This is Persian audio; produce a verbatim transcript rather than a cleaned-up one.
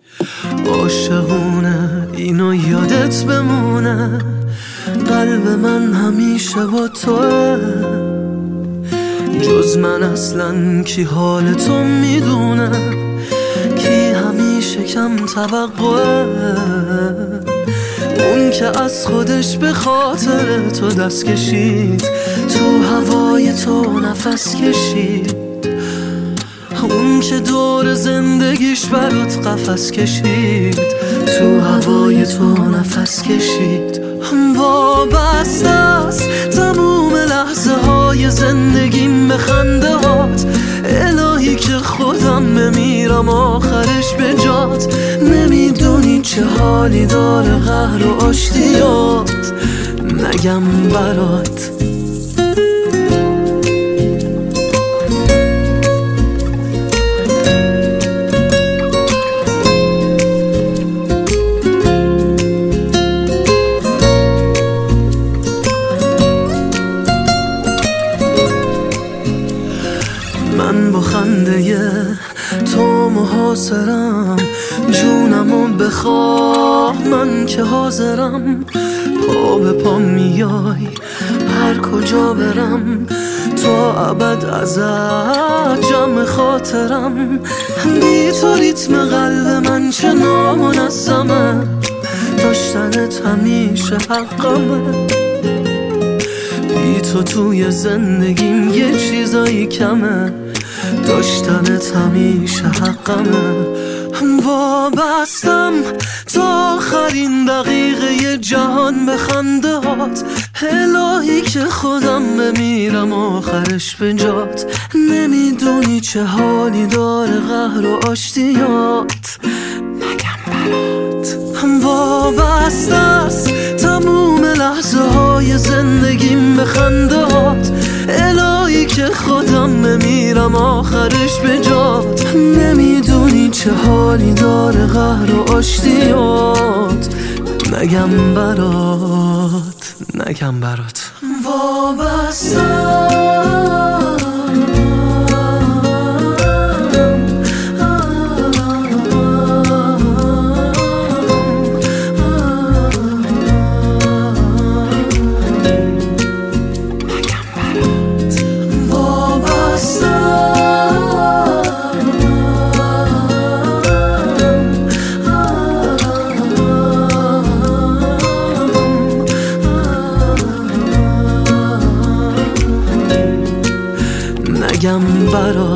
عاشقونه اینو یادت بمونه، قلب من همیشه با توه. جز من اصلا کی حال تو میدونه، کی همیشه کم توقعه. اون که از خودش به خاطر تو دست کشید، تو هوای تو نفس کشید. اون که دور زندگیش برات قفس کشید، تو هوای تو نفس کشید. وابسته است تموم لحظه های زندگیم به خنده هات. الهی که خودم بمیرم آخرش به جات. نمیدونی چه حالی داره قهر و آشتیات، نگم برات. من با خنده تو محاصرم، جونمو بخواه من که حاضرم. پا به پا میای هر کجا برم، تا ابد ازت جمع خاطرم. بی تو ریتم قلب من چه نامنظمه، داشتنت همیشه حقمه. بی تو توی زندگیم یه چیزایی کمه، داشتنت همیشه حقمه. وابستم تا آخرین دقیقه جهان به خنده هات. الهی که خودم بمیرم آخرش به جات. نمیدونی چه حالی داره قهر و آشتیات، نگم برات. وابسته است تموم لحظه های زندگیم به خنده هات. الهی که خودم بمیرم آخرش به جات. نمیدونی چه حالی داره قهر و آشتیات، نگم برات، نگم برات. وابستم نگم برات.